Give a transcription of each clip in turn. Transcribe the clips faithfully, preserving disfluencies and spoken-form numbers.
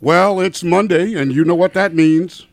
Well, it's Monday, and you know what that means.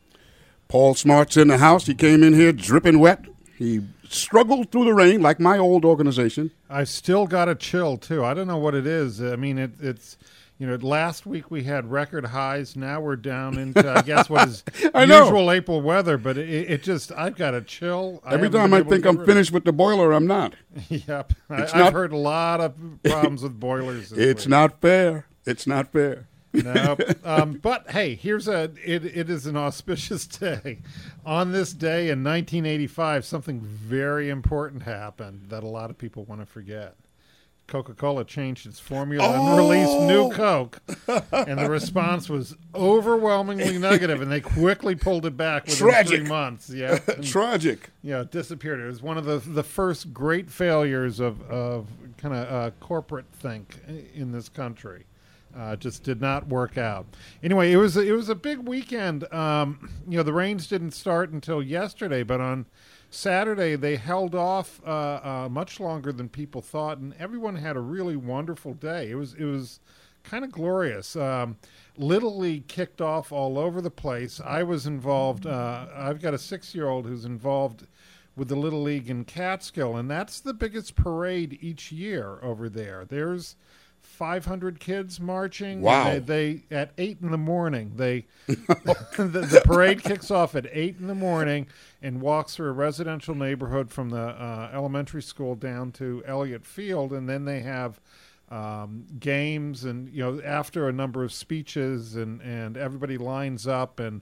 Paul Smart's in the house. He came in here dripping wet. He struggled through the rain like my old organization. I still got a chill, too. I don't know what it is. I mean, it, it's, you know, last week we had record highs. Now we're down into, I guess, what is I know. usual April weather. But it, it just, I've got a chill. Every time I think I'm finished with the boiler, I'm not. Yep. I, It's I've not- heard a lot of problems with boilers this It's week. not fair. It's not fair. No, um, but hey, here's a. It, it is an auspicious day. On this day in nineteen eighty-five, something very important happened that a lot of people want to forget. Coca-Cola changed its formula Oh! and released new Coke, and the response was overwhelmingly negative, and they quickly pulled it back within Tragic. three months. Yeah, and, Tragic. yeah, it disappeared. It was one of the the first great failures of of kind of uh, corporate think in this country. Uh, just did not work out. Anyway, it was a, it was a big weekend. Um, you know, the rains didn't start until yesterday, but on Saturday they held off uh, uh, much longer than people thought, and everyone had a really wonderful day. It was it was kind of glorious. Um, Little League kicked off all over the place. I was involved. Uh, I've got a six-year-old who's involved with the Little League in Catskill, and that's the biggest parade each year over there. There's five hundred kids marching. Wow. They, they at eight in the morning. They the, the parade kicks off at eight in the morning and walks through a residential neighborhood from the uh, elementary school down to Elliott Field, and then they have um, games. And you know, after a number of speeches, and and everybody lines up, and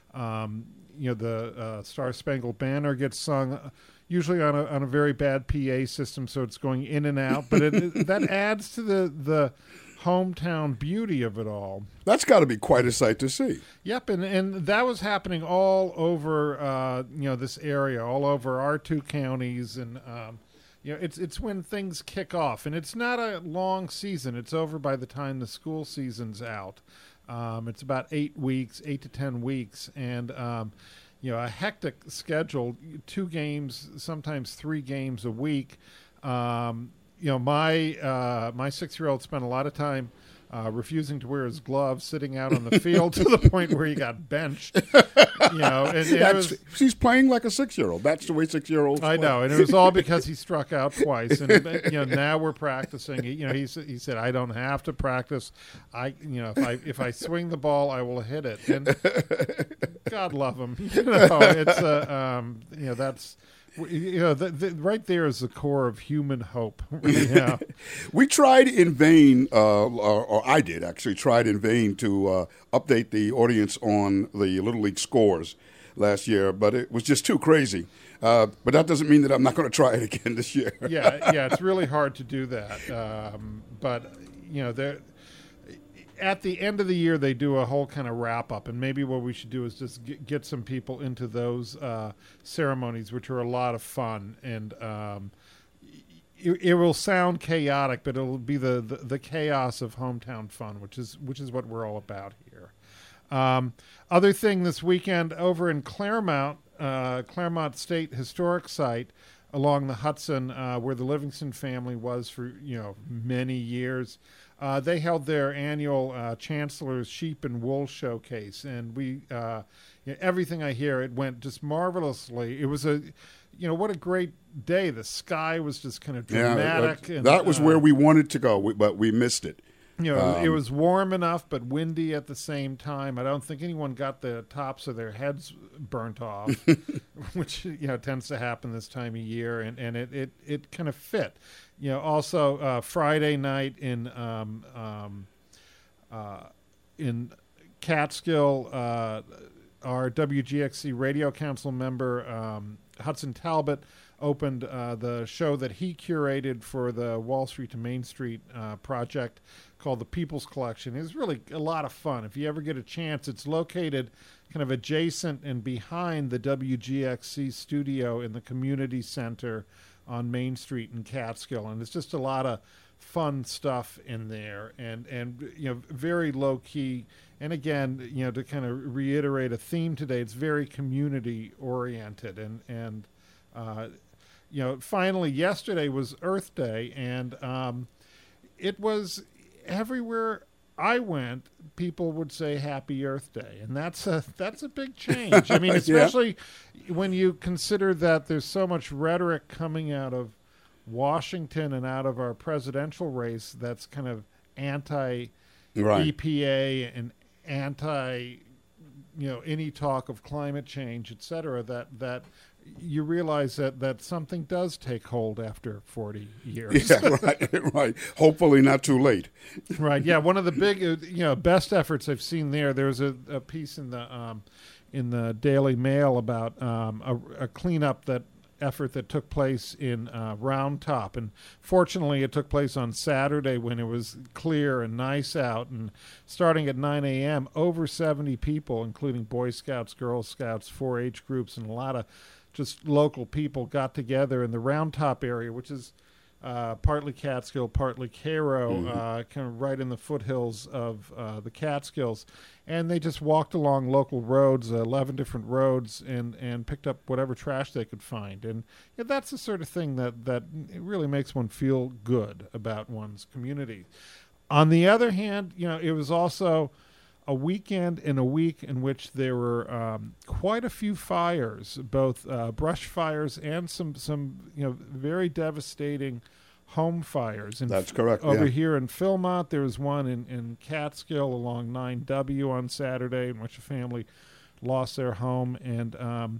um, you know, the uh, Star Spangled Banner gets sung. Usually on a on a very bad P A system, so it's going in and out. But it, it, that adds to the, the hometown beauty of it all. That's got to be quite a sight to see. Yep, and, and that was happening all over uh, you know this area, all over our two counties, and um, you know it's it's when things kick off, and it's not a long season. It's over by the time the school season's out. Um, it's about eight weeks, eight to ten weeks, and um, you know, a hectic schedule, two games, sometimes three games a week. Um, you know, my uh, my six-year-old spent a lot of time uh, refusing to wear his gloves, sitting out on the field to the point where he got benched. You know, and, and it That's, was, she's playing like a six-year-old. That's the way six-year-olds I play. know, and it was all because he struck out twice. And you know, now we're practicing. You know, he s- he said, "I don't have to practice. I, you know, if I if I swing the ball, I will hit it." And God love him. You know, it's a um, you know that's. You know, the, the, right there is the core of human hope. You know? We tried in vain, uh, or, or I did actually, tried in vain to uh, update the audience on the Little League scores last year, but it was just too crazy. Uh, but that doesn't mean that I'm not going to try it again this year. yeah, yeah, it's really hard to do that. Um, but, you know, they're. At the end of the year, they do a whole kind of wrap up, and maybe what we should do is just get, get some people into those uh, ceremonies, which are a lot of fun. And um, it, it will sound chaotic, but it'll be the, the, the chaos of hometown fun, which is which is what we're all about here. Um, other thing this weekend over in Claremont, uh, Claremont State Historic Site along the Hudson, uh, where the Livingston family was for you know many years. Uh, they held their annual uh, Chancellor's Sheep and Wool Showcase, and we, uh, you know, everything I hear, it went just marvelously. It was a, you know, what a great day. The sky was just kind of dramatic. Yeah, uh, and, that was uh, where we wanted to go, we- but we missed it. You know, Um, it was warm enough, but windy at the same time. I don't think anyone got the tops of their heads burnt off, which you know tends to happen this time of year, and, and it, it, it kind of fit. You know, also uh, Friday night in um, um, uh, in Catskill, uh, our W G X C Radio Council member um, Hudson Talbot opened uh, the show that he curated for the Wall Street to Main Street uh, project called The People's Collection. It was really a lot of fun. If you ever get a chance, it's located kind of adjacent and behind the W G X C studio in the community center on Main Street in Catskill. And it's just a lot of fun stuff in there, and, and you know, very low key. And again, you know, to kind of reiterate a theme today, it's very community oriented. And, and uh, you know, finally, yesterday was Earth Day, and um, it was everywhere I went, people would say Happy Earth Day, and that's a that's a big change. I mean, especially yeah. when you consider that there's so much rhetoric coming out of Washington and out of our presidential race that's kind of anti right. E P A and anti, you know, any talk of climate change, et cetera, that that you realize that, that something does take hold after forty years. Yeah, right, right. Hopefully not too late. Right, yeah. One of the big, you know, best efforts I've seen there, there was a, a piece in the um, in the Daily Mail about um, a, a cleanup that effort that took place in uh, Round Top. And fortunately, it took place on Saturday when it was clear and nice out. And starting at nine a.m., over seventy people, including Boy Scouts, Girl Scouts, four H groups, and a lot of just local people got together in the Round Top area, which is uh, partly Catskill, partly Cairo, mm-hmm. uh, kind of right in the foothills of uh, the Catskills. And they just walked along local roads, uh, eleven different roads, and, and picked up whatever trash they could find. And yeah, that's the sort of thing that, that it really makes one feel good about one's community. On the other hand, you know, it was also a weekend and a week in which there were um, quite a few fires, both uh, brush fires and some, some you know, very devastating home fires. And that's correct. Over yeah. here in Philmont, there was one in, in Catskill along nine W on Saturday in which a family lost their home. And um,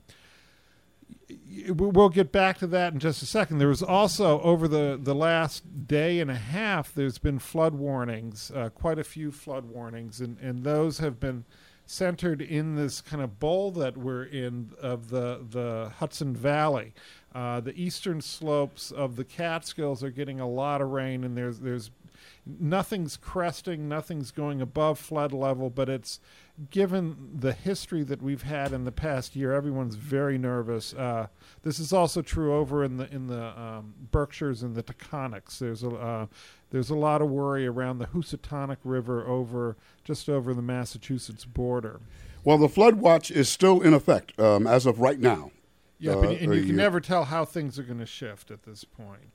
we'll get back to that in just a second. There was also, over the, the last day and a half, there's been flood warnings, uh, quite a few flood warnings, and, and those have been centered in this kind of bowl that we're in of the, the Hudson Valley. Uh, the eastern slopes of the Catskills are getting a lot of rain, and there's there's nothing's cresting, nothing's going above flood level, but it's given the history that we've had in the past year, everyone's very nervous. Uh, this is also true over in the in the um, Berkshires and the Taconics. There's a uh, there's a lot of worry around the Housatonic River over just over the Massachusetts border. Well, the flood watch is still in effect um, as of right now. Yeah, uh, but, and you can uh, never tell how things are going to shift at this point.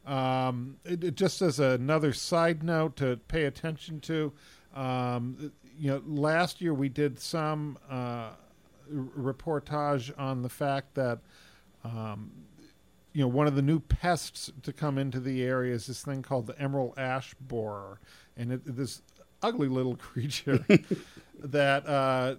Um, it, it just as another side note to pay attention to, um, you know, last year we did some uh, reportage on the fact that, um, you know, one of the new pests to come into the area is this thing called the emerald ash borer, and it, this ugly little creature that uh,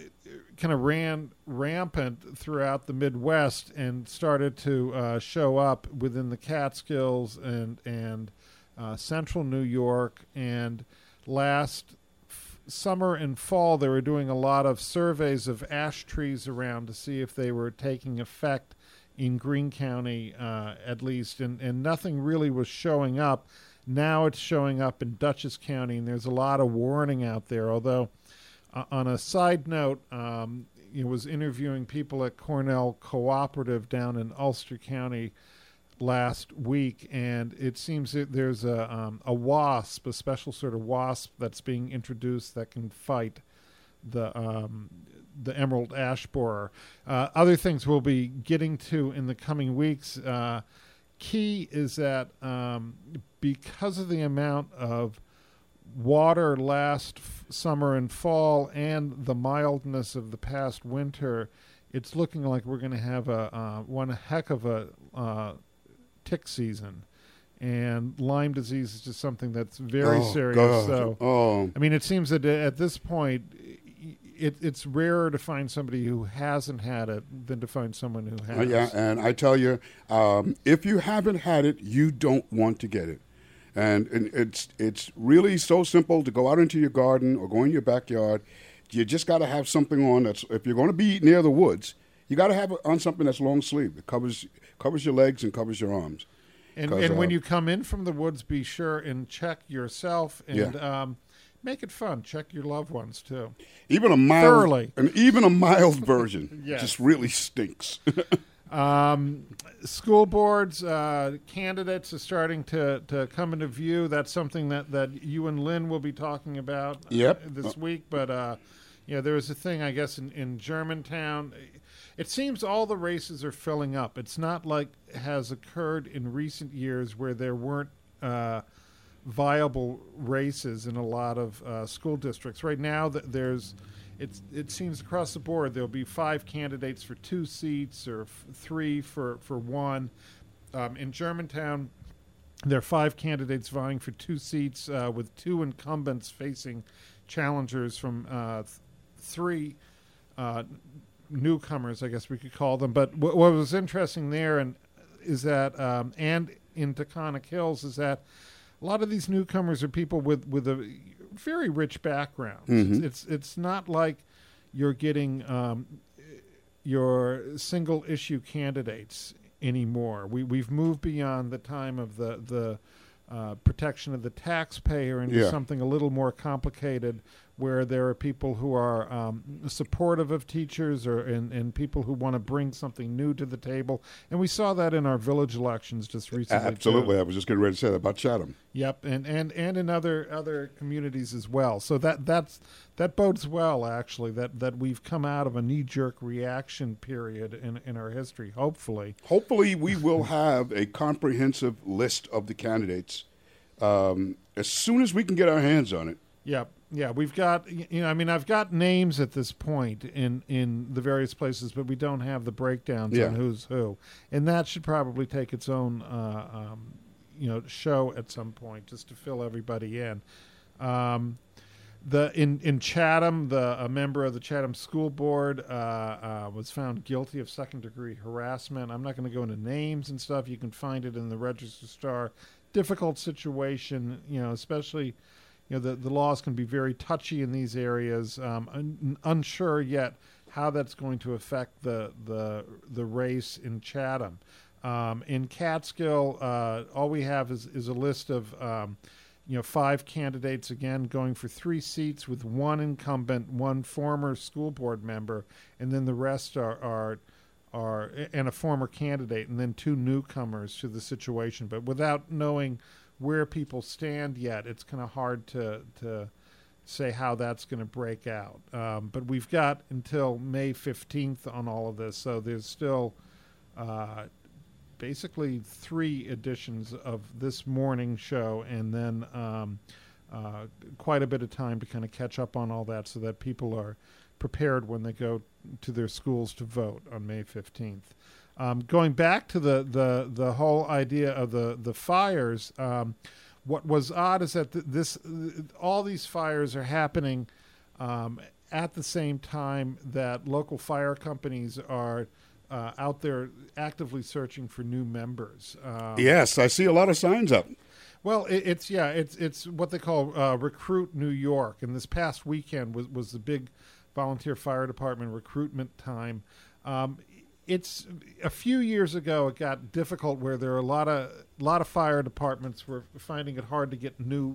kind of ran rampant throughout the Midwest and started to uh, show up within the Catskills and and uh, central New York. And last f- summer and fall, they were doing a lot of surveys of ash trees around to see if they were taking effect in Greene County, uh, at least, and, and nothing really was showing up. Now it's showing up in Dutchess County, and there's a lot of warning out there. Although, uh, on a side note, um, I was interviewing people at Cornell Cooperative down in Ulster County last week, and it seems that there's a um, a wasp, a special sort of wasp that's being introduced that can fight the um, the emerald ash borer. Uh, other things we'll be getting to in the coming weeks. Uh, key is that um, because of the amount of water last f- summer and fall and the mildness of the past winter, it's looking like we're going to have a uh, one heck of a uh, tick season. And Lyme disease is just something that's very oh, serious. God. So, oh. I mean, it seems that at this point, it, it's rarer to find somebody who hasn't had it than to find someone who has. Uh, yeah, and I tell you, um, if you haven't had it, you don't want to get it. And, and it's it's really so simple to go out into your garden or go in your backyard. You just got to have something on that's, if you're going to be near the woods, you got to have on something that's long sleeve. It covers covers your legs and covers your arms. And, and uh, when you come in from the woods, be sure and check yourself and yeah. um, make it fun. Check your loved ones too. Even a mild, thoroughly, and even a mild version yes. just really stinks. um, school boards, uh, candidates are starting to, to come into view. That's something that, that you and Lynn will be talking about yep. uh, this week. But uh, you know, there was a thing, I guess, in, in Germantown. It seems all the races are filling up. It's not like has occurred in recent years where there weren't uh, viable races in a lot of uh, school districts. Right now, th- there's it's it seems across the board there'll be five candidates for two seats or f- three for for one. Um, in Germantown, there are five candidates vying for two seats, uh, with two incumbents facing challengers from uh, th- three uh, newcomers, I guess we could call them. But w- what was interesting there and is that, um, and in Taconic Hills, is that a lot of these newcomers are people with, with a very rich background. Mm-hmm. It's, it's it's not like you're getting um, your single issue candidates anymore. We we've moved beyond the time of the the uh, protection of the taxpayer into Yeah. something a little more complicated, where there are people who are um, supportive of teachers, or and, and people who want to bring something new to the table. And we saw that in our village elections just recently. Absolutely. too. I was just getting ready to say that about Chatham. Yep, and, and, and in other other communities as well. So that that's that bodes well, actually, that, that we've come out of a knee-jerk reaction period in, in our history, hopefully. Hopefully, we will have a comprehensive list of the candidates um, as soon as we can get our hands on it. Yep. Yeah, we've got, you know, I mean, I've got names at this point in, in the various places, but we don't have the breakdowns Yeah. on who's who. And that should probably take its own, uh, um, you know, show at some point just to fill everybody in. Um, the in, in Chatham, the a member of the Chatham School Board uh, uh, was found guilty of second-degree harassment. I'm not going to go into names and stuff. You can find it in the Register Star. Difficult situation, you know, especially... You know, the, the laws can be very touchy in these areas. Um, un, unsure yet how that's going to affect the the, the race in Chatham. Um, in Catskill, uh, all we have is, is a list of um, you know five candidates, again going for three seats, with one incumbent, one former school board member, and then the rest are are are and a former candidate, and then two newcomers to the situation. But without knowing where people stand yet, it's kind of hard to to say how that's going to break out. Um, but we've got until May fifteenth on all of this, so there's still uh, basically three editions of this morning show, and then um, uh, quite a bit of time to kind of catch up on all that, so that people are prepared when they go to their schools to vote on May fifteenth. Um, going back to the, the, the whole idea of the, the fires, um, what was odd is that th- this th- all these fires are happening um, at the same time that local fire companies are uh, out there actively searching for new members. Um, Yes, I see a lot of signs up. Well, it, it's yeah, it's it's what they call uh, Recruit New York, and this past weekend was was the big volunteer fire department recruitment time. Um, It's a few years ago. It got difficult where there are a lot of a lot of fire departments were finding it hard to get new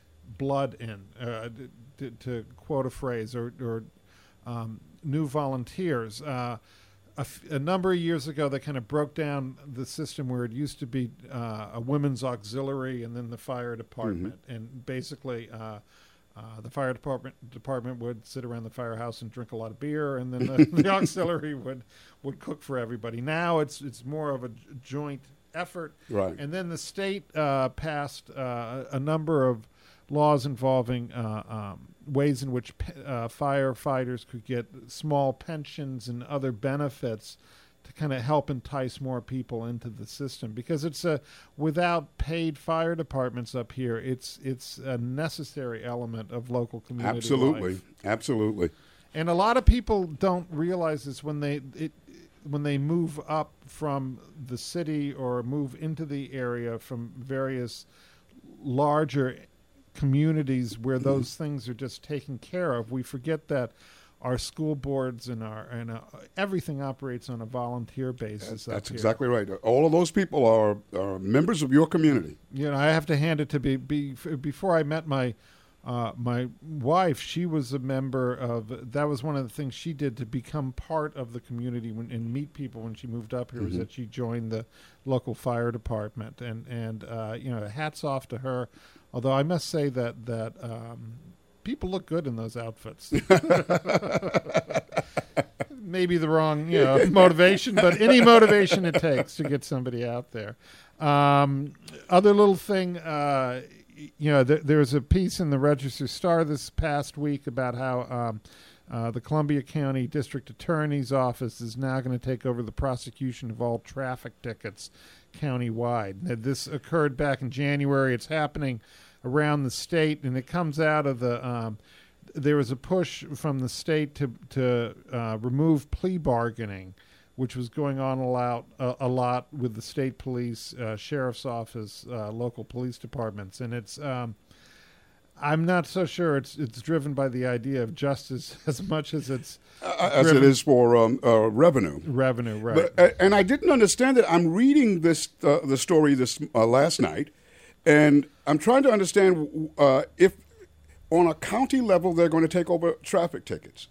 blood in, uh, to, to quote a phrase, or, or um, new volunteers. Uh, a, f- a number of years ago, they kind of broke down the system where it used to be uh, a women's auxiliary and then the fire department, mm-hmm. and basically. Uh, Uh, the fire department department would sit around the firehouse and drink a lot of beer, and then the, the auxiliary would, would cook for everybody. Now it's it's more of a j- joint effort. Right. And then the state uh, passed uh, a number of laws involving uh, um, ways in which pe- uh, firefighters could get small pensions and other benefits to kind of help entice more people into the system, because it's a without paid fire departments up here, it's it's a necessary element of local community Absolutely, life. absolutely. And a lot of people don't realize this when they it when they move up from the city or move into the area from various larger communities where those things are just taken care of. We forget that our school boards and our and uh, everything operates on a volunteer basis. That's up here. exactly right. All of those people are, are members of your community. You know, I have to hand it to be, be before I met my uh, my wife. She was a member of. That was one of the things she did to become part of the community when, and meet people when she moved up here. Mm-hmm. Was that she joined the local fire department, and and uh, you know, hats off to her. Although I must say that that. Um, People look good in those outfits. Maybe the wrong, you know, motivation, but any motivation it takes to get somebody out there. Um, other little thing, uh, you know, th- there was a piece in the Register Star this past week about how um, uh, the Columbia County District Attorney's Office is now going to take over the prosecution of all traffic tickets countywide. Now, this occurred back in January. It's happening around the state, and it comes out of the um, there was a push from the state to to uh, remove plea bargaining, which was going on a lot, uh, a lot with the state police, uh, sheriff's office, uh, local police departments, and it's. Um, I'm not so sure it's it's driven by the idea of justice as much as it's uh, as it is for um, uh, revenue. Revenue, right? But, uh, and I didn't understand it. I'm reading this uh, the story this uh, last night, and I'm trying to understand uh, if on a county level they're going to take over traffic tickets.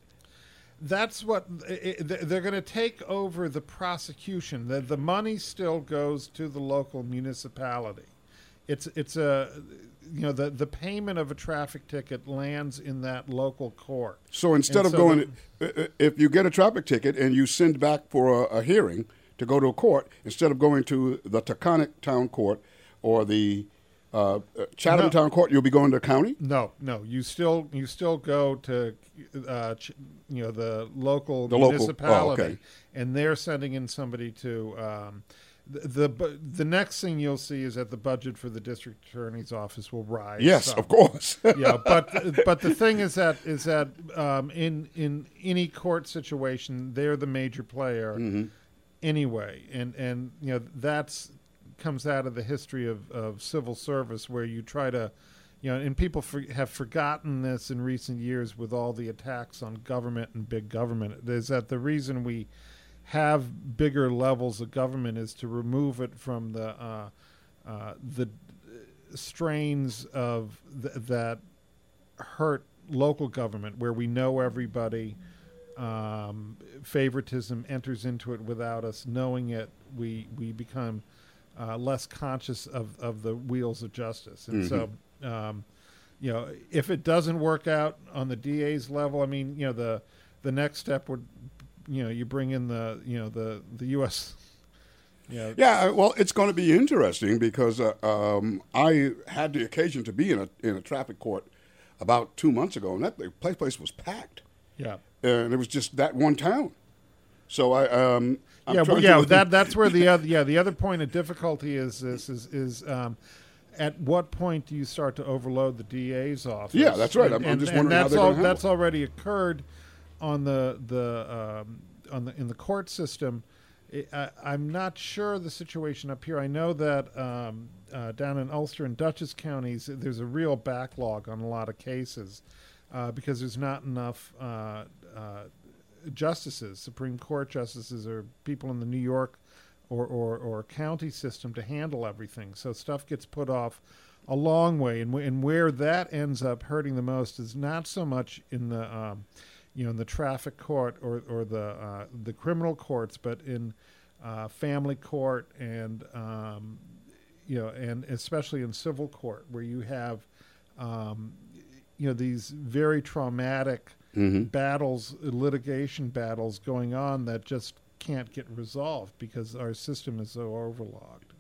That's what it, they're going to take over the prosecution. The the money still goes to the local municipality. It's it's a you know the the payment of a traffic ticket lands in that local court. So instead and of so going, the, if you get a traffic ticket and you send back for a, a hearing to go to a court, instead of going to the Taconic Town Court or the uh, Chatham no, Town Court, you'll be going to county. No, no, you still you still go to uh, ch- you know the local the municipality, local. Oh, okay. And they're sending in somebody to. Um, The, the the next thing you'll see is that the budget for the district attorney's office will rise. Yes, some. of course. Yeah, but but the thing is that is that um, in in any court situation, they're the major player mm-hmm. anyway, and and you know that's comes out of the history of, of civil service where you try to, you know, and people for, have forgotten this in recent years with all the attacks on government and big government. Is that the reason we have bigger levels of government is to remove it from the uh, uh, the strains of th- that hurt local government, where we know everybody. Um, favoritism enters into it without us knowing it. We we become uh, less conscious of, of the wheels of justice, and mm-hmm. so um, you know if it doesn't work out on the D A's level, I mean you know the the next step would. You know, you bring in the, you know, the, the U S You know. Yeah, well, it's going to be interesting because uh, um, I had the occasion to be in a in a traffic court about two months ago, and that the place place was packed. Yeah, and it was just that one town. So I, um, I'm yeah, well, trying yeah, to, that that's where the other yeah the other point of difficulty is this is is. Um, At what point do you start to overload the D A's office? Yeah, that's right. I'm, and, I'm just and wondering that's how they're all, going to handle That's already occurred on the the um, on the in the court system. I, I'm not sure the situation up here. I know that um, uh, down in Ulster and Dutchess counties, there's a real backlog on a lot of cases uh, because there's not enough uh, uh, justices, Supreme Court justices, or people in the New York or, or, or county system to handle everything. So stuff gets put off a long way, and, w- and where that ends up hurting the most is not so much in the um, you know in the traffic court or or the uh, the criminal courts, but in uh, family court and um, you know and especially in civil court, where you have um, you know these very traumatic mm-hmm. battles, litigation battles going on that just can't get resolved because our system is so overlogged.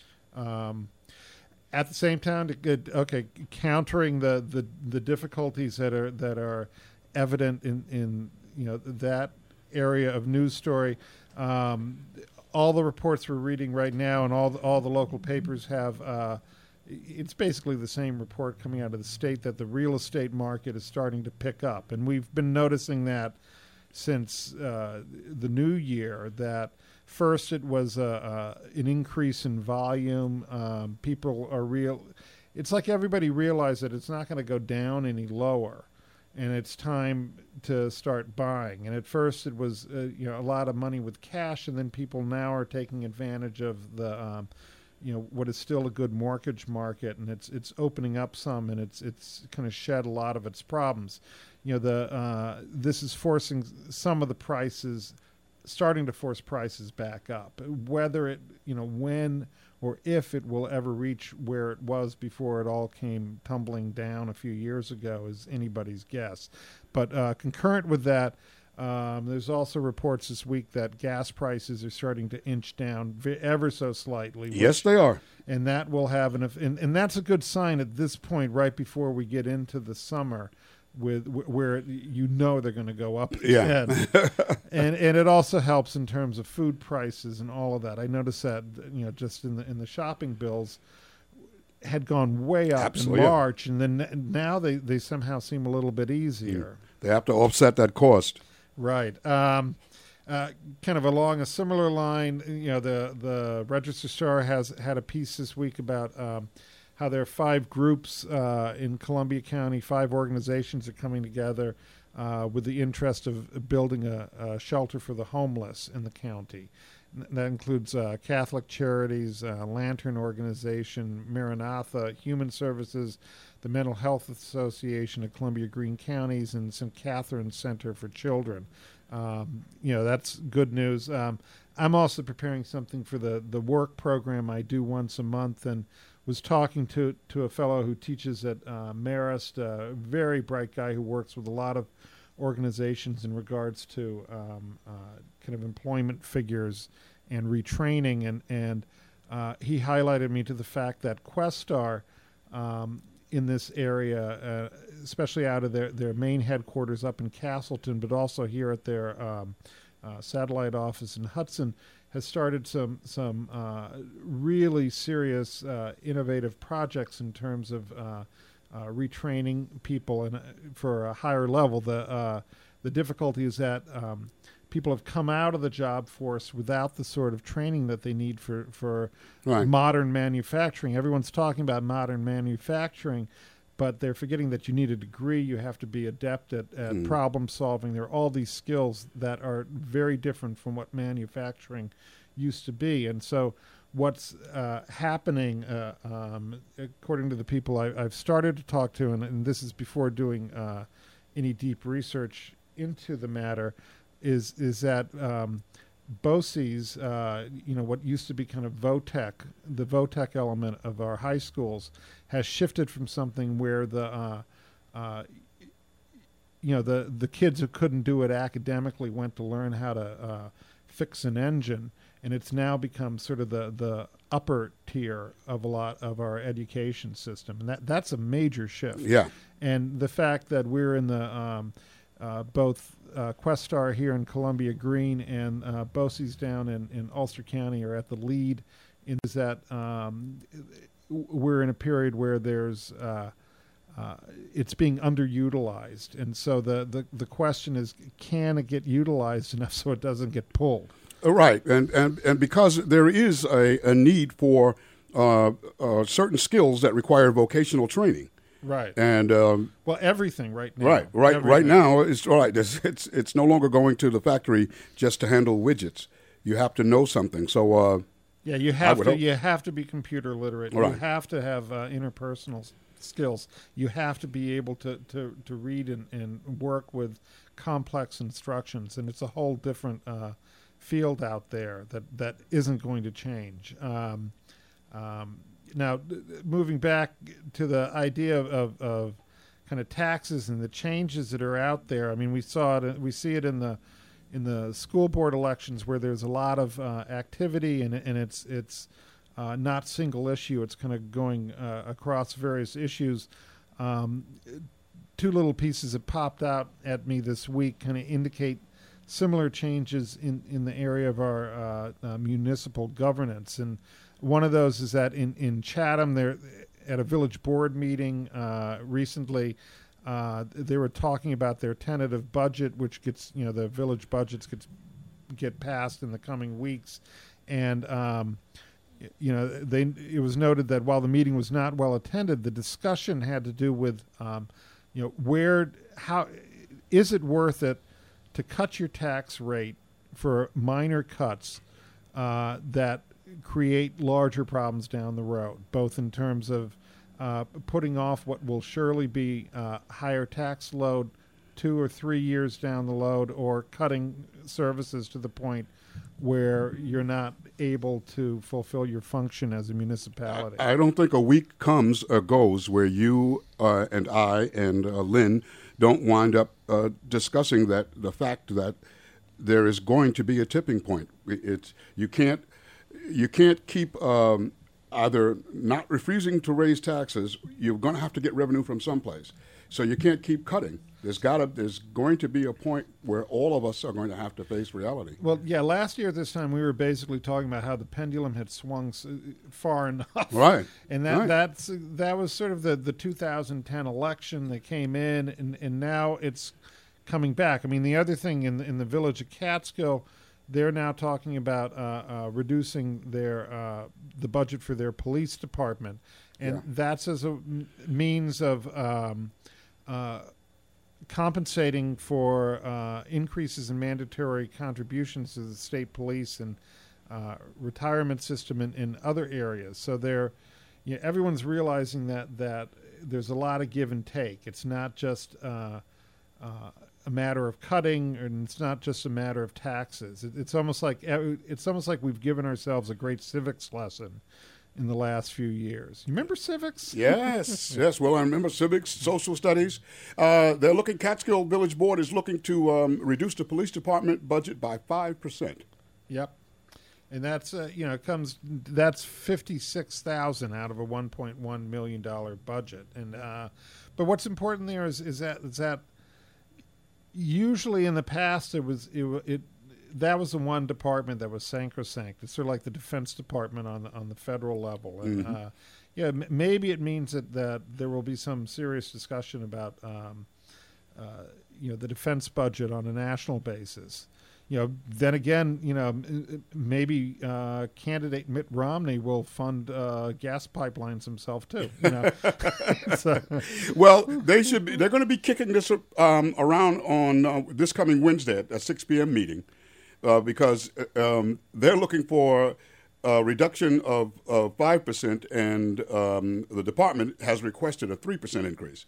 Um, at the same time, to get, okay, countering the, the, the difficulties that are that are evident in, in you know that area of news story, um, all the reports we're reading right now and all the, all the local papers have. Uh, it's basically the same report coming out of the state that the real estate market is starting to pick up, and we've been noticing that since uh, the new year. That first it was a, a, an increase in volume. Um, people are real. It's like everybody realized that it's not going to go down any lower, and it's time to start buying. And at first it was uh, you know a lot of money with cash, and then people now are taking advantage of the um, you know what is still a good mortgage market, and it's it's opening up some, and it's it's kind of shed a lot of its problems. You know the uh, this is forcing some of the prices, starting to force prices back up. Whether it you know when or if it will ever reach where it was before it all came tumbling down a few years ago is anybody's guess. But uh, concurrent with that, Um, there's also reports this week that gas prices are starting to inch down v- ever so slightly. Yes, which, they are. and that will have an, and, and that's a good sign at this point, right before we get into the summer, with where you know they're going to go up again. Yeah. and and it also helps in terms of food prices and all of that. I noticed that, you know, just in the in the shopping bills had gone way up Absolutely, in yeah. March, and then now they, they somehow seem a little bit easier. They have to offset that cost. Right. Um, uh, kind of along a similar line, you know, the the Register Star has had a piece this week about um, how there are five groups uh, in Columbia County, five organizations are coming together uh, with the interest of building a, a shelter for the homeless in the county. And that includes uh, Catholic Charities, uh, Lantern Organization, Maranatha, Human Services, the Mental Health Association of Columbia Green Counties, and Saint Catherine's Center for Children. Um, you know, that's good news. Um, I'm also preparing something for the, the work program I do once a month, and was talking to, to a fellow who teaches at uh, Marist, a very bright guy who works with a lot of organizations in regards to um, uh, kind of employment figures and retraining, and, and uh, he highlighted me to the fact that Questar um, in this area, uh, especially out of their, their main headquarters up in Castleton, but also here at their um, uh, satellite office in Hudson, has started some some uh, really serious uh, innovative projects in terms of uh, uh, retraining people and uh, for a higher level. The uh, the difficulty is that um, people have come out of the job force without the sort of training that they need for for Right. modern manufacturing. Everyone's talking about modern manufacturing, but they're forgetting that you need a degree. You have to be adept at, at Mm. problem solving. There are all these skills that are very different from what manufacturing used to be. And so what's uh, happening, uh, um, according to the people I, I've started to talk to, and, and this is before doing uh, any deep research into the matter, is is that um, BOCES, uh, you know, what used to be kind of VOTEC, the VOTEC element of our high schools, has shifted from something where the, uh, uh, you know, the, the kids who couldn't do it academically went to learn how to uh, fix an engine, and it's now become sort of the, the upper tier of a lot of our education system, and that that's a major shift. Yeah. And the fact that we're in the um, uh, both uh, Questar here in Columbia Green and uh, BOCES down in, in Ulster County are at the lead, is that um, we're in a period where there's uh, uh, it's being underutilized, and so the, the the question is, can it get utilized enough so it doesn't get pulled? Uh, Right, and, and, and because there is a, a need for uh, uh, certain skills that require vocational training. Right. And um, Well, everything right now. right, right, Everything. right now it's right. It's, it's it's no longer going to the factory just to handle widgets. You have to know something. So uh, Yeah, you have would to. hope- You have to be computer literate. You Right. have to have uh, interpersonal s- skills. You have to be able to, to, to read and, and work with complex instructions, and it's a whole different uh, field out there that, that isn't going to change. Um, um, now, th- th- moving back to the idea of, of, of kind of taxes and the changes that are out there. I mean, we saw it. We see it in the in the school board elections where there's a lot of uh, activity, and and it's it's uh, not single issue. It's kind of going uh, across various issues. Um, two little pieces that popped out at me this week kind of indicate similar changes in, in the area of our uh, uh, municipal governance. And one of those is that in, in Chatham, there at a village board meeting uh, recently, uh, they were talking about their tentative budget, which gets, you know, the village budgets gets get passed in the coming weeks. And, um, y- you know, they it was noted that while the meeting was not well attended, the discussion had to do with, um, you know, where, how, is it worth it to cut your tax rate for minor cuts uh, that create larger problems down the road, both in terms of uh, putting off what will surely be uh, higher tax load two or three years down the road, or cutting services to the point where you're not able to fulfill your function as a municipality. I, I don't think a week comes or goes where you uh, and I and uh, Lynn don't wind up uh, discussing that the fact that there is going to be a tipping point. It's you can't you can't keep um, either not refusing to raise taxes. You're going to have to get revenue from someplace, so you can't keep cutting. There's got to. There's going to be a point where all of us are going to have to face reality. Well, yeah. Last year at this time, we were basically talking about how the pendulum had swung far enough, right? And that right. that's that was sort of the, the two thousand ten election that came in, and, and now it's coming back. I mean, the other thing in the, in the village of Catskill, they're now talking about uh, uh, reducing their uh, the budget for their police department, and yeah. that's as a means of um, uh, compensating for uh, increases in mandatory contributions to the state police and uh, retirement system in, in other areas. So they're, you know, everyone's realizing that that there's a lot of give and take. It's not just uh, uh, a matter of cutting, and it's not just a matter of taxes. It, it's almost like it's almost like we've given ourselves a great civics lesson in the last few years. You remember civics? Yes, yes. Well, I remember civics, social studies. Uh, they're looking, Catskill Village Board is looking to um, reduce the police department budget by five percent. Yep. And that's, uh, you know, it comes, that's fifty-six thousand out of a one point one million dollars budget. And, uh, but what's important there is, is that, is that usually in the past it was, it, it that was the one department that was sacrosanct. It's sort of like the Defense Department on the, on the federal level. And, mm-hmm. uh, yeah, m- maybe it means that, that there will be some serious discussion about, um, uh, you know, the defense budget on a national basis. You know, then again, you know, maybe uh, candidate Mitt Romney will fund uh, gas pipelines himself too. You know? so. Well, they should be. They're going to be kicking this um, around on uh, this coming Wednesday at a six p.m. meeting. Uh, because um, they're looking for a reduction of, of five percent, and um, the department has requested a three percent increase.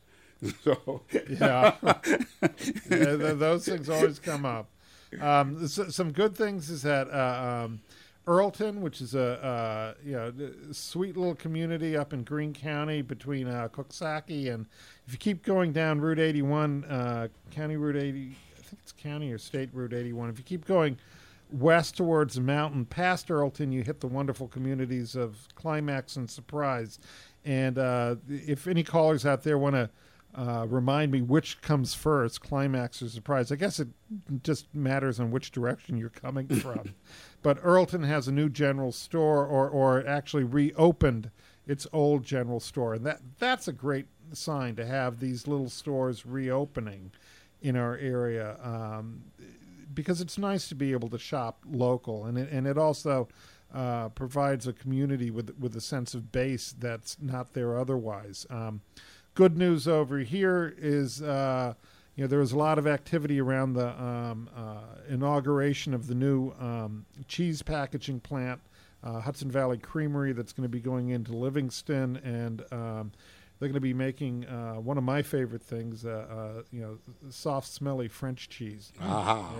So, yeah. yeah, th- those things always come up. Um, so, some good things is that uh, um, Earlton, which is a uh, you know sweet little community up in Greene County between uh, Coxsackie, and if you keep going down Route eighty-one, uh, County Route eighty. I think it's County or State Route eighty-one. If you keep going west towards the mountain past Earlton, you hit the wonderful communities of Climax and Surprise. And uh, if any callers out there want to uh, remind me which comes first, Climax or Surprise, I guess it just matters on which direction you're coming from. But Earlton has a new general store, or or actually reopened its old general store. And that that's a great sign to have these little stores reopening in our area, um, because it's nice to be able to shop local, and it, and it also uh, provides a community with with a sense of base that's not there otherwise. Um, good news over here is uh, you know there was a lot of activity around the um, uh, inauguration of the new um, cheese packaging plant, uh, Hudson Valley Creamery, that's going to be going into Livingston, and um, they're going to be making uh, one of my favorite things, uh, uh, you know, soft, smelly French cheese. Aha.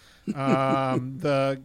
Yeah. Um, the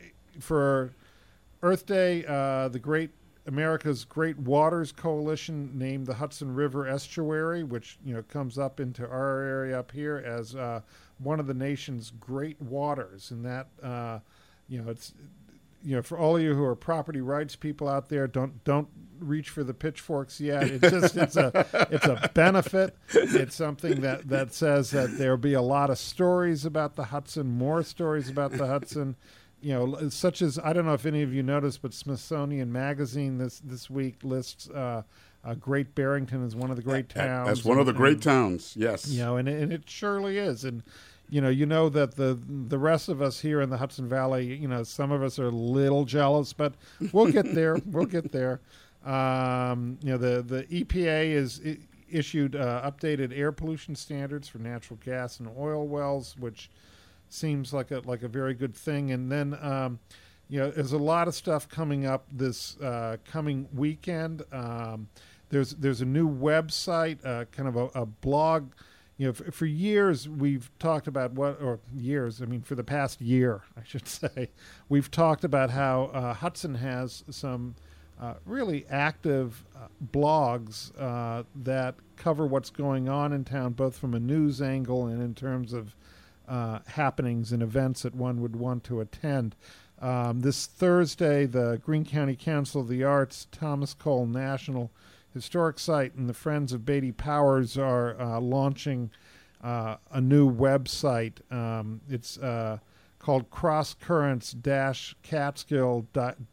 for Earth Day, uh, the Great America's Great Waters Coalition named the Hudson River Estuary, which you know comes up into our area up here, as uh, one of the nation's great waters, and that uh, you know it's. You know, for all of you who are property rights people out there, don't don't reach for the pitchforks yet. It's just it's a it's a benefit. It's something that, that says that there'll be a lot of stories about the Hudson, more stories about the Hudson. You know, such as, I don't know if any of you noticed, but Smithsonian Magazine this this week lists uh, uh, Great Barrington as one of the great towns. As one of the great and, towns, yes. You know, and and it surely is. And you know, you know that the the rest of us here in the Hudson Valley, you know, some of us are a little jealous, but we'll get there. We'll get there. Um, you know, the, the E P A is I- issued uh, updated air pollution standards for natural gas and oil wells, which seems like a like a very good thing. And then, um, you know, there's a lot of stuff coming up this uh, coming weekend. Um, there's there's a new website, uh, kind of a, a blog. you know, for, for years we've talked about what, or years, I mean, for the past year, I should say, we've talked about how uh, Hudson has some uh, really active uh, blogs uh, that cover what's going on in town, both from a news angle and in terms of uh, happenings and events that one would want to attend. Um, this Thursday, the Greene County Council of the Arts, Thomas Cole National Historic Site, and the Friends of Beatty Powers are uh, launching uh, a new website. Um, it's uh, called crosscurrents dash catskill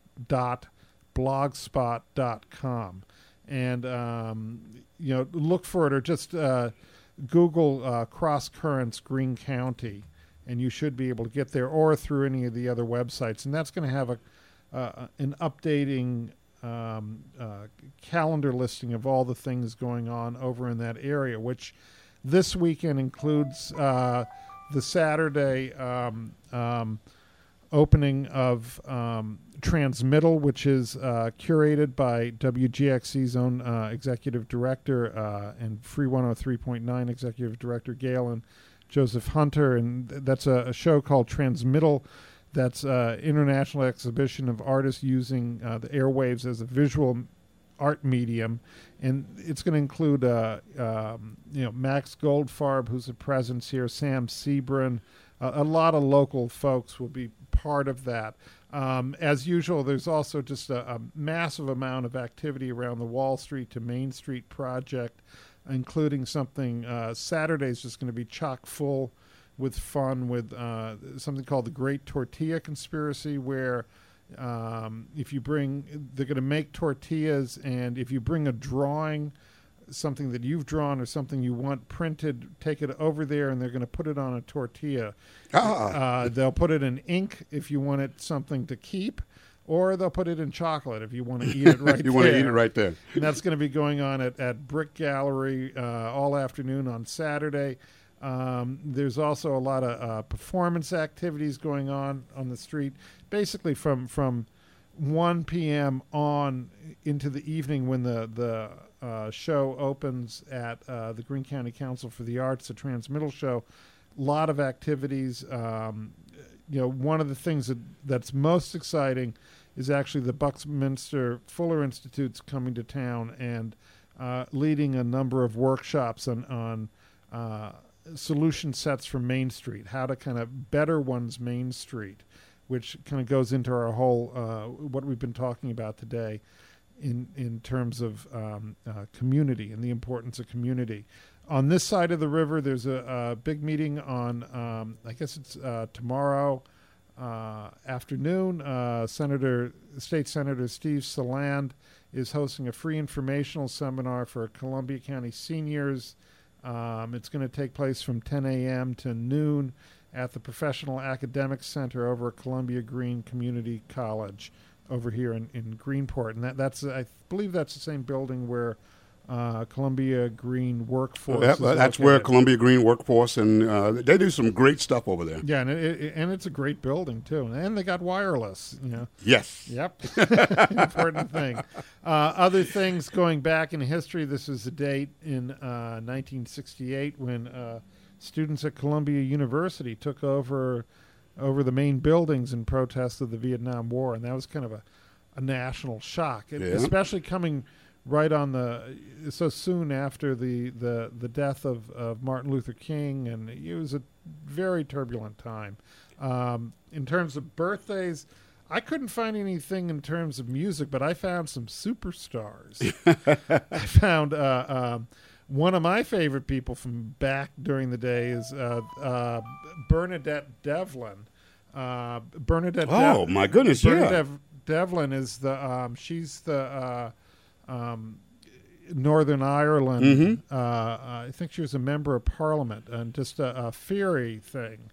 dot blogspot dot com. And, um, you know, look for it or just uh, Google uh, Cross Currents Greene County, and you should be able to get there, or through any of the other websites. And that's going to have a uh, an updating um, uh, calendar listing of all the things going on over in that area, which this weekend includes uh, the Saturday um, um, opening of um, Transmittal, which is uh, curated by W G X C's own uh, executive director uh, and Free one oh three point nine executive director Galen Joseph Hunter, and that's a, a show called Transmittal. That's an international exhibition of artists using uh, the airwaves as a visual art medium, and it's going to include uh, um, you know Max Goldfarb, who's a presence here, Sam Sebrin, uh, a lot of local folks will be part of that. Um, as usual, there's also just a, a massive amount of activity around the Wall Street to Main Street project, including something, uh, Saturday's just going to be chock full with fun with uh, something called the Great Tortilla Conspiracy, where um, if you bring, they're going to make tortillas, and if you bring a drawing, something that you've drawn or something you want printed, take it over there, and they're going to put it on a tortilla. Ah. Uh, they'll put it in ink if you want it something to keep, or they'll put it in chocolate if you want to eat it right you there. want to eat it right there. And that's going to be going on at, at Brick Gallery uh, all afternoon on Saturday. Um, there's also a lot of uh, performance activities going on on the street, basically from from one p.m. on into the evening when the, the uh, show opens at uh, the Greene County Council for the Arts, the Transmittal show. A lot of activities. Um, you know, one of the things that, that's most exciting is actually the Buckminster Fuller Institute's coming to town and uh, leading a number of workshops on, on uh, solution sets for Main Street, how to kind of better one's Main Street, which kind of goes into our whole, uh, what we've been talking about today in, in terms of um, uh, community and the importance of community. On this side of the river, there's a, a big meeting on, um, I guess it's uh, tomorrow uh, afternoon. Uh, Senator, State Senator Steve Saland is hosting a free informational seminar for Columbia County seniors. Um, it's going to take place from ten a.m. to noon at the Professional Academic Center over at Columbia Green Community College over here in, in Greenport. And that, that's, I believe that's the same building where uh, Columbia Green Workforce That, is that's located. where Columbia Green Workforce, and uh, they do some great stuff over there. Yeah, and, it, it, and it's a great building, too. And they got wireless, you know. Yes. Yep. Important thing. Uh, other things going back in history, this is a date in uh, nineteen sixty-eight when uh, students at Columbia University took over over the main buildings in protest of the Vietnam War, and that was kind of a, a national shock, Yeah. especially coming right on the so soon after the the, the death of, of Martin Luther King, and it was a very turbulent time. Um, in terms of birthdays, I couldn't find anything in terms of music, but I found some superstars. I found uh, um, one of my favorite people from back during the day is uh, uh, Bernadette Devlin. Uh, Bernadette. Oh, De- my goodness, Bernadette yeah. Devlin is the um, she's the uh, um, Northern Ireland. Mm-hmm. Uh, I think she was a member of Parliament, and just a, a fiery thing.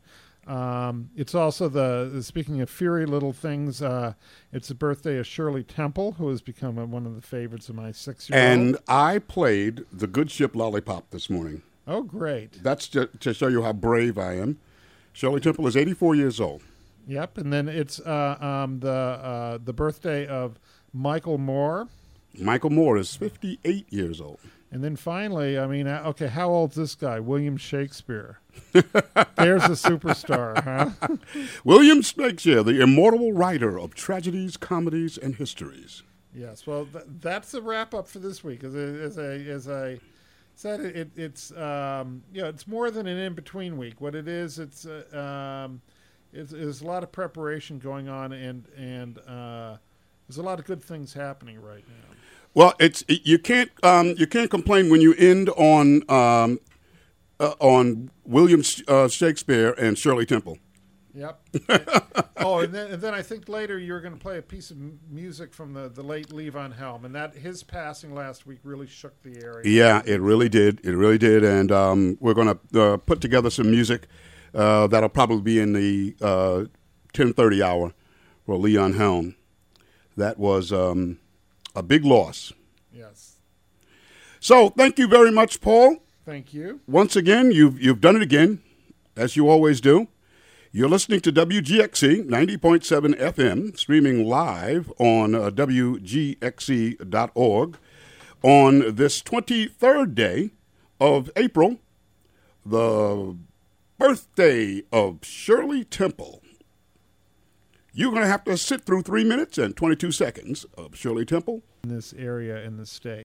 Um, it's also the, speaking of fiery little things, uh, it's the birthday of Shirley Temple, who has become a, one of the favorites of my six-year-old. And I played the Good Ship Lollipop this morning. Oh, great. That's to, to show you how brave I am. Shirley Temple is eighty-four years old. Yep, and then it's uh, um, the uh, the birthday of Michael Moore. Michael Moore is fifty-eight years old. And then finally, I mean, uh, okay, how old's this guy? William Shakespeare. There's a superstar, huh? William Shakespeare, the immortal writer of tragedies, comedies, and histories. Yes, well, th- that's a wrap up for this week. As I, as I, as I said, it, it's um, you know, it's more than an in between week. What it is, it's uh, um, it's, there's a lot of preparation going on, and and uh, there's a lot of good things happening right now. Well, it's you can't um, you can't complain when you end on um, uh, on William uh, Shakespeare and Shirley Temple. Yep. oh, and then, and then I think later you're going to play a piece of m- music from the, the late Levon Helm, and that his passing last week really shook the area. Yeah, it really did. It really did, and um, we're going to uh, put together some music uh, that'll probably be in the uh, ten thirty hour for Levon Helm. That was um, a big loss. Yes. So thank you very much, Paul. Thank you. Once again, you've you've done it again, as you always do. You're listening to W G X C ninety point seven F M, streaming live on uh, W G X C dot org on this twenty-third day of April, the birthday of Shirley Temple. You're going to have to sit through three minutes and twenty-two seconds of Shirley Temple. In this area in the state.